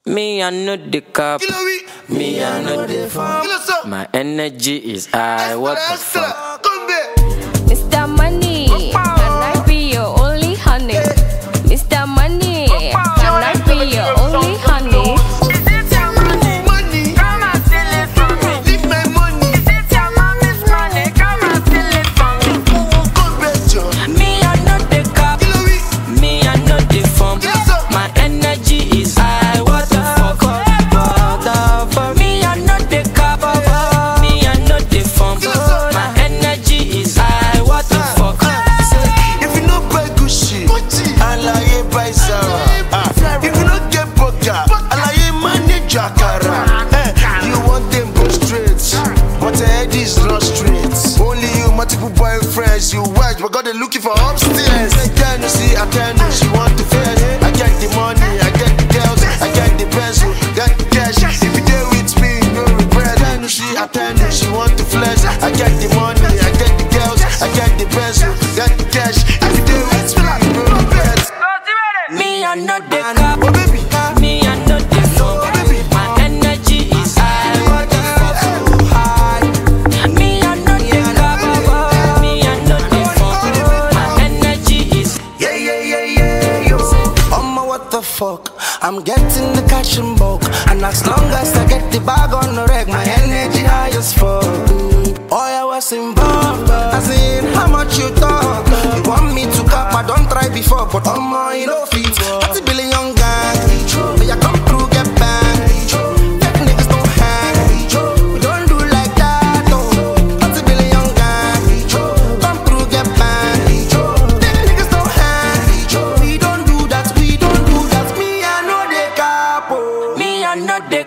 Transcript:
Me, I know the cup. Me, I know the farm. My energy is high. What the fuck? Mr. Money, can I be your only honey? Mr. Money, can I be your only honey? You want them go straight, but your head is not straight. Only you, multiple boyfriends, you watch, but God they looking for upstairs. Can you see? I can know she want to fast. I get the money, I get the girls, I get the pencil, got the cash. If you there with me, no regret. Can you see? I can know she want to flex. I get the money, I get the girls, I get the pencil, got the cash. If you there with me, no regret. Me, I know the cup. Oh baby, Me, I know the phone. My energy is high. What the fuck? Me, I know the cup. Me, I know the phone. My energy is yo. What the fuck? I'm getting the cash in bulk, and as long as I get the bag on the reg, my energy high as fuck. Oh, I was involved, as in how much you talk. You want me to cap? I don't try before, but you know fit. 30 billion gang, but you come through get bang. Fake niggas don't hang. We don't do like that, oh. 30 billion gang, come through get bang. Fake niggas don't hang. We don't do that, we don't do that. Me I know the capo. me, I know the